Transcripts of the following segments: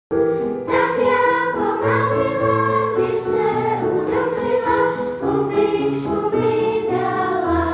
Tak jako pravidla by se utočila, kubičku mi dala.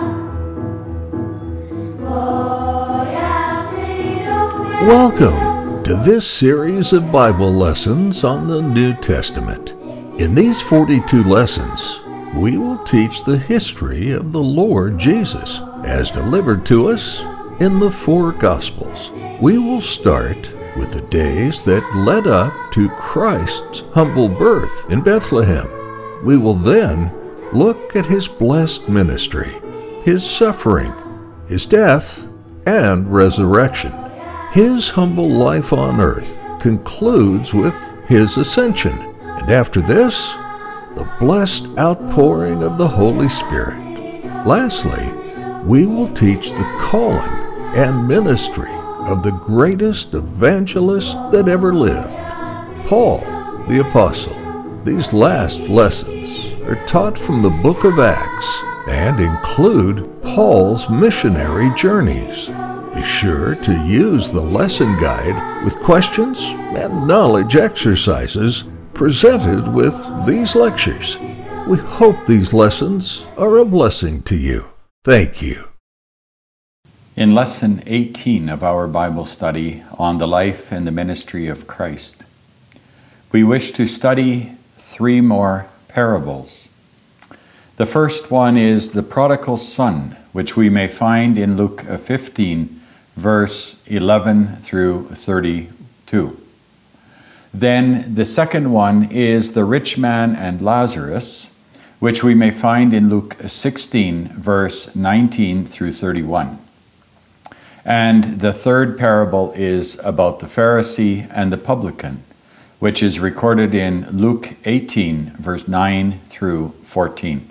Vojáci do Welcome to this series of Bible lessons on the New Testament. In these 42 lessons, we will teach the history of the Lord Jesus as delivered to us in the four Gospels. We will start with the days that led up to Christ's humble birth in Bethlehem. We will then look at his blessed ministry, his suffering, his death, and resurrection. His humble life on earth concludes with his ascension, and after this, the blessed outpouring of the Holy Spirit. Lastly, we will teach the calling and ministry of the greatest evangelist that ever lived, Paul the Apostle. These last lessons are taught from the book of Acts and include Paul's missionary journeys. Be sure to use the lesson guide with questions and knowledge exercises presented with these lectures. We hope these lessons are a blessing to you. Thank you. In Lesson 18 of our Bible study on the life and the ministry of Christ, we wish to study three more parables. The first one is the prodigal son, which we may find in Luke 15, verse 11 through 32. Then the second one is the rich man and Lazarus, which we may find in Luke 16, verse 19 through 31. And the third parable is about the Pharisee and the publican, which is recorded in Luke 18, verse 9 through 14.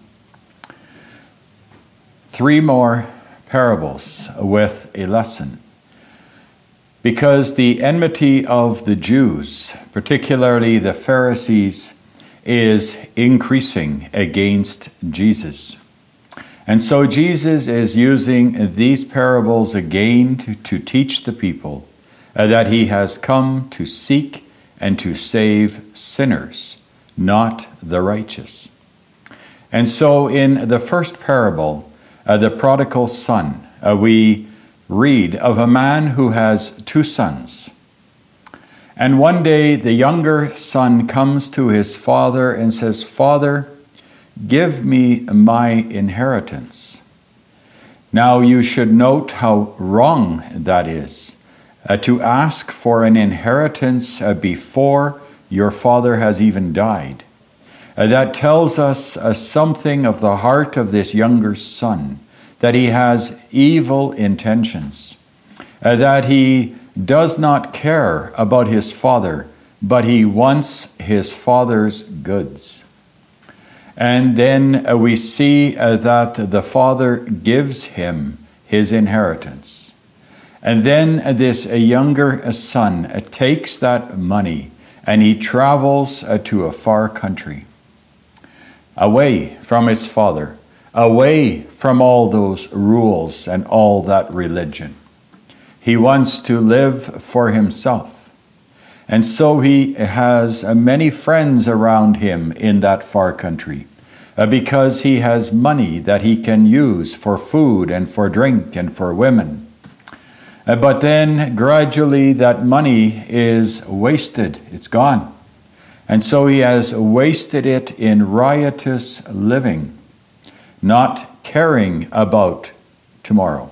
Three more parables with a lesson. Because the enmity of the Jews, particularly the Pharisees, is increasing against Jesus. And so Jesus is using these parables again to teach the people that he has come to seek and to save sinners, not the righteous. And so in the first parable, the prodigal son, we read of a man who has two sons. And one day the younger son comes to his father and says, "Father, give me my inheritance." Now you should note how wrong that is, to ask for an inheritance before your father has even died. That tells us something of the heart of this younger son, that he has evil intentions, that he does not care about his father, but he wants his father's goods. And then we see that the father gives him his inheritance. And then this younger son takes that money and he travels to a far country, away from his father, away from all those rules and all that religion. He wants to live for himself. And so he has many friends around him in that far country because he has money that he can use for food and for drink and for women. But then gradually that money is wasted. It's gone. And so he has wasted it in riotous living, not caring about tomorrow.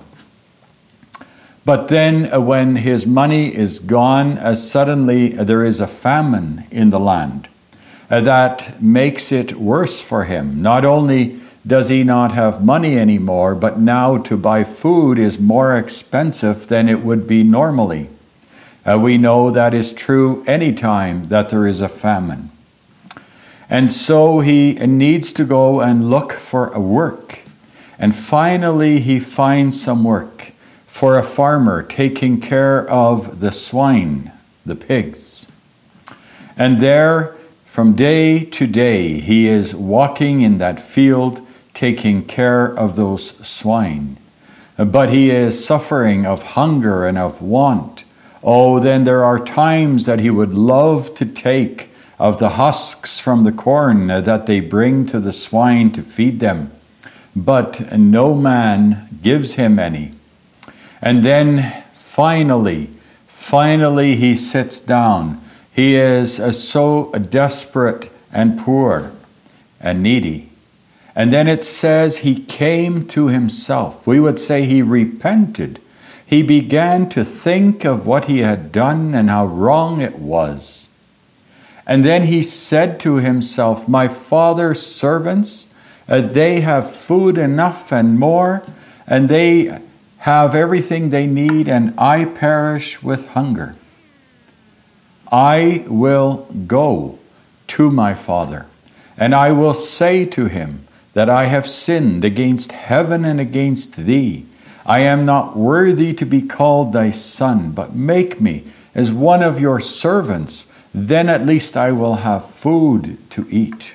But then when his money is gone, suddenly there is a famine in the land that makes it worse for him. Not only does he not have money anymore, but now to buy food is more expensive than it would be normally. We know that is true any time that there is a famine. And so he needs to go and look for a work. And finally he finds some work for a farmer taking care of the swine, the pigs. And there, from day to day, he is walking in that field, taking care of those swine. But he is suffering of hunger and of want, Oh, then there are times that he would love to take of the husks from the corn that they bring to the swine to feed them, but no man gives him any. And then finally he sits down. He is so desperate and poor and needy. And then it says he came to himself. We would say he repented. He began to think of what he had done and how wrong it was. And then he said to himself, my father's servants, they have food enough and more, and they have everything they need, and I perish with hunger. I will go to my father, and I will say to him that I have sinned against heaven and against thee. I am not worthy to be called thy son, but make me as one of your servants. Then at least I will have food to eat.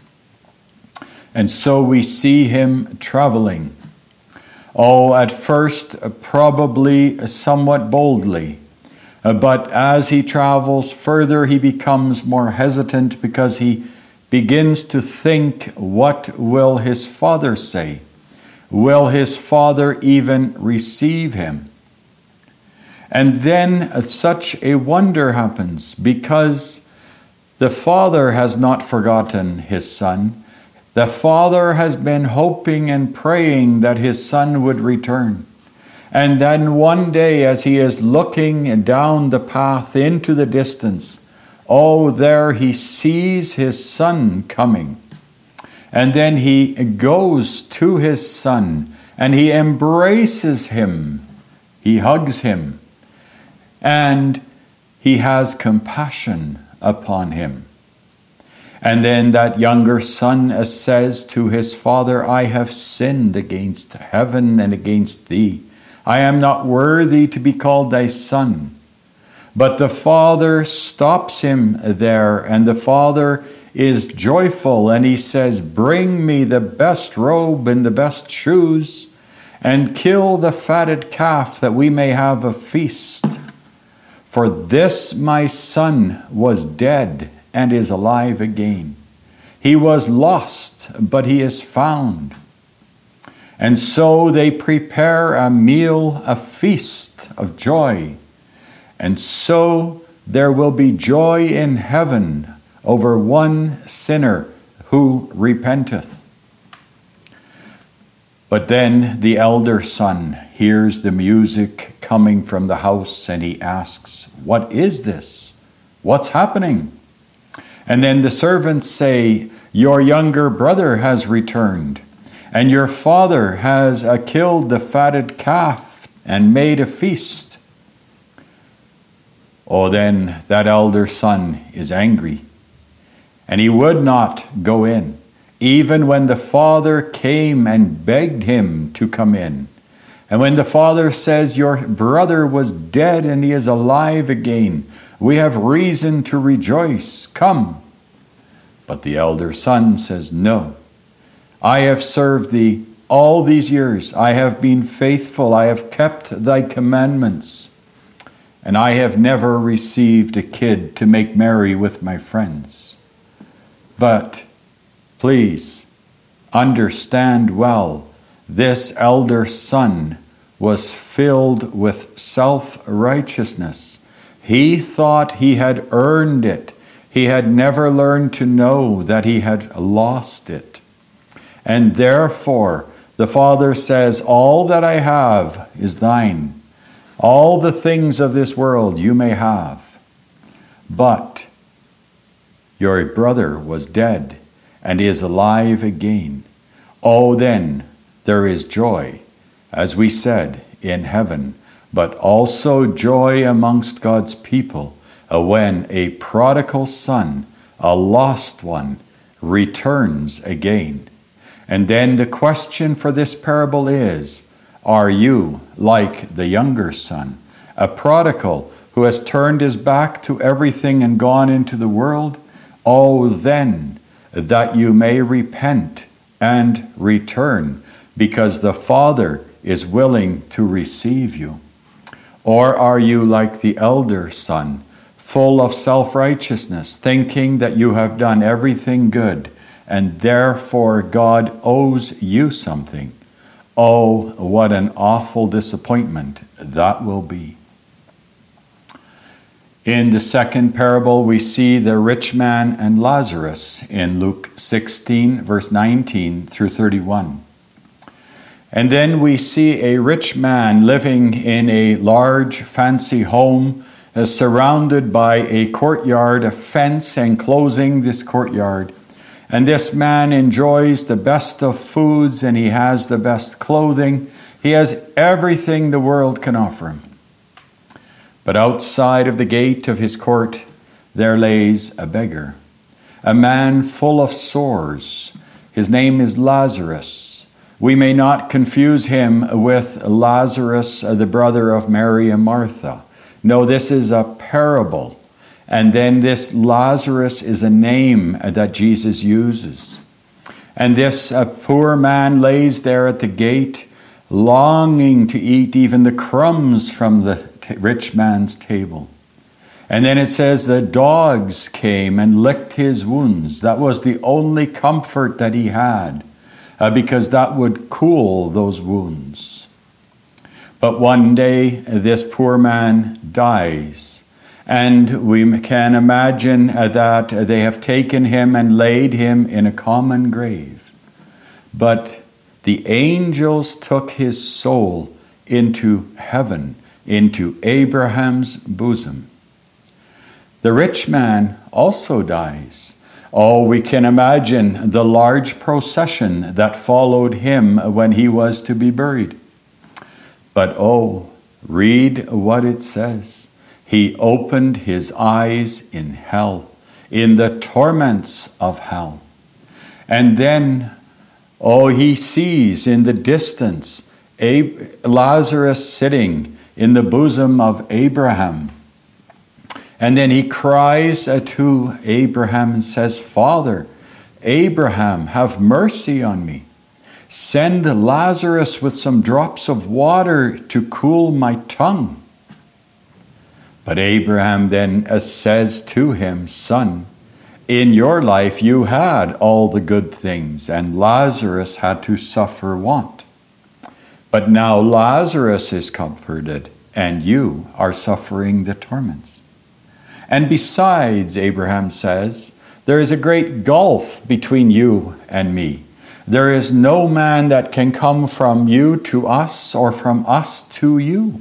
And so we see him traveling. Oh, at first, probably somewhat boldly. But as he travels further, he becomes more hesitant because he begins to think, what will his father say? Will his father even receive him? And then such a wonder happens because the father has not forgotten his son. The father has been hoping and praying that his son would return. And then one day, as he is looking down the path into the distance, oh, there he sees his son coming. And then he goes to his son and he embraces him. He hugs him. And he has compassion upon him. And then that younger son says to his father, I have sinned against heaven and against thee. I am not worthy to be called thy son. But the father stops him there, and the father is joyful, and he says, bring me the best robe and the best shoes, and kill the fatted calf that we may have a feast. For this my son was dead and is alive again. He was lost, but he is found. And so they prepare a meal, a feast of joy. And so there will be joy in heaven over one sinner who repenteth. But then the elder son hears the music coming from the house, and he asks, what is this? What's happening? And then the servants say, your younger brother has returned, and your father has killed the fatted calf and made a feast. Oh, then that elder son is angry, and he would not go in, even when the father came and begged him to come in. And when the father says, your brother was dead and he is alive again, we have reason to rejoice, come. But the elder son says, no, I have served thee all these years. I have been faithful. I have kept thy commandments. And I have never received a kid to make merry with my friends. But please understand well, this elder son was filled with self-righteousness. He thought he had earned it. He had never learned to know that he had lost it. And therefore, the father says, all that I have is thine. All the things of this world you may have. But your brother was dead and is alive again. Oh, then there is joy, as we said, in heaven, but also joy amongst God's people when a prodigal son, a lost one, returns again. And then the question for this parable is, are you like the younger son, a prodigal who has turned his back to everything and gone into the world? Oh, then that you may repent and return, because the Father is willing to receive you. Or are you like the elder son, full of self-righteousness, thinking that you have done everything good, and therefore God owes you something? Oh, what an awful disappointment that will be. In the second parable, we see the rich man and Lazarus in Luke 16, verse 19 through 31. And then we see a rich man living in a large, fancy home, surrounded by a courtyard, a fence enclosing this courtyard. And this man enjoys the best of foods, and he has the best clothing. He has everything the world can offer him. But outside of the gate of his court, there lays a beggar, a man full of sores. His name is Lazarus. We may not confuse him with Lazarus, the brother of Mary and Martha. No, this is a parable. And then this Lazarus is a name that Jesus uses. And this poor man lays there at the gate, longing to eat even the crumbs from the rich man's table. And then it says the dogs came and licked his wounds. That was the only comfort that he had, because that would cool those wounds. But one day, this poor man dies. And we can imagine that they have taken him and laid him in a common grave. But the angels took his soul into heaven, into Abraham's bosom. The rich man also dies. Oh, we can imagine the large procession that followed him when he was to be buried. But oh, read what it says. He opened his eyes in hell, in the torments of hell. And then, oh, he sees in the distance Lazarus sitting in the bosom of Abraham. And then he cries to Abraham and says, "Father, Abraham, have mercy on me. Send Lazarus with some drops of water to cool my tongue." But Abraham then says to him, "Son, in your life you had all the good things, and Lazarus had to suffer want. But now Lazarus is comforted, and you are suffering the torments. And besides," Abraham says, "there is a great gulf between you and me. There is no man that can come from you to us, or from us to you."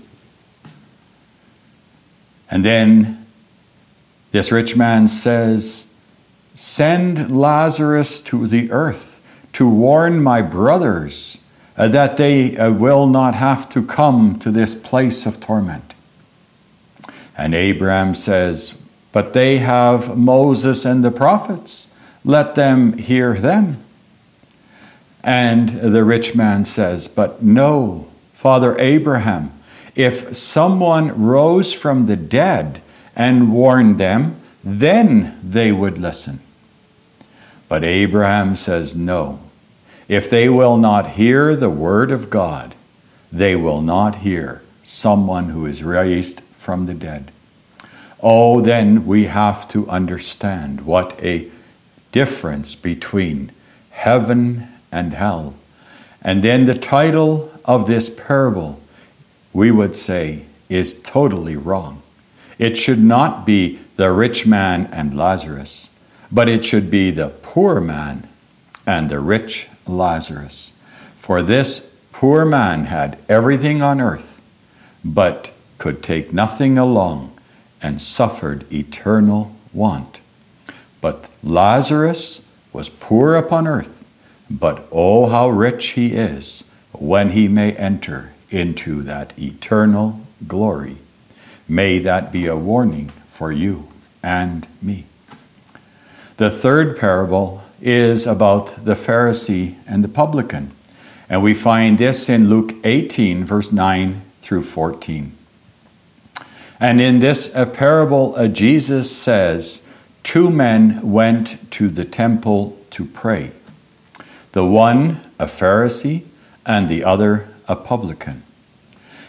And then this rich man says, "Send Lazarus to the earth to warn my brothers that they will not have to come to this place of torment." And Abraham says, "But they have Moses and the prophets. Let them hear them." And the rich man says, "But no, Father Abraham, if someone rose from the dead and warned them, then they would listen." But Abraham says, "No. If they will not hear the word of God, they will not hear someone who is raised from the dead." Oh, then we have to understand what a difference between heaven and hell. And then the title of this parable, we would say, is totally wrong. It should not be the rich man and Lazarus, but it should be the poor man and the rich Lazarus. For this poor man had everything on earth, but could take nothing along, and suffered eternal want. But Lazarus was poor upon earth, but oh, how rich he is when he may enter into that eternal glory. May that be a warning for you and me. The third parable is about the Pharisee and the publican, and we find this in Luke 18, verse 9 through 14. And in this parable, Jesus says, 2 men went to the temple to pray. The one a Pharisee and the other a publican.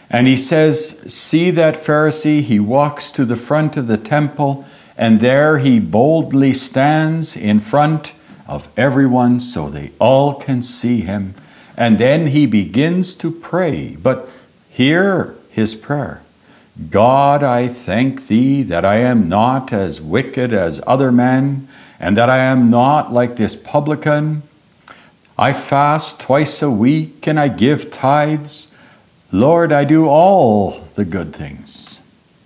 And he says, see that Pharisee? He walks to the front of the temple, and there he boldly stands in front of everyone so they all can see him. And then he begins to pray. But hear his prayer. God, I thank thee that I am not as wicked as other men, and that I am not like this publican. I fast twice a week, and I give tithes. Lord, I do all the good things.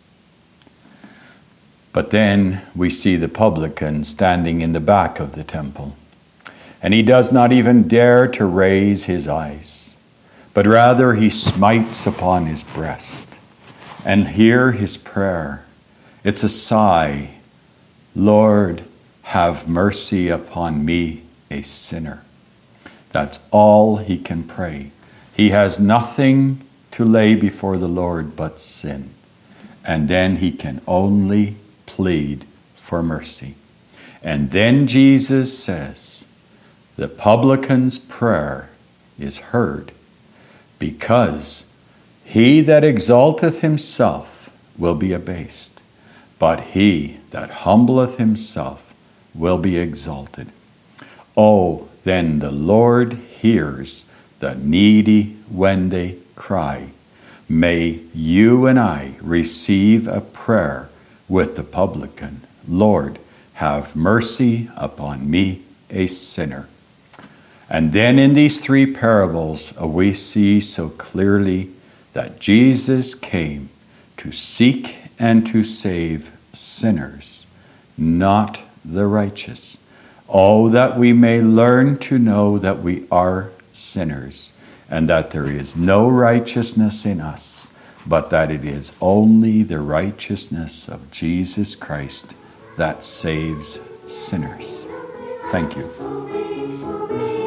But then we see the publican standing in the back of the temple, and he does not even dare to raise his eyes, but rather he smites upon his breast. And hear his prayer. It's a sigh. Lord, have mercy upon me, a sinner. That's all he can pray. He has nothing to lay before the Lord but sin. And then he can only plead for mercy. And then Jesus says, the publican's prayer is heard, because he that exalteth himself will be abased, but he that humbleth himself will be exalted. Oh, then the Lord hears the needy when they cry. May you and I receive a prayer with the publican. Lord, have mercy upon me, a sinner. And then in these three parables, we see so clearly that Jesus came to seek and to save sinners, not the righteous. Oh, that we may learn to know that we are sinners, and that there is no righteousness in us, but that it is only the righteousness of Jesus Christ that saves sinners. Thank you.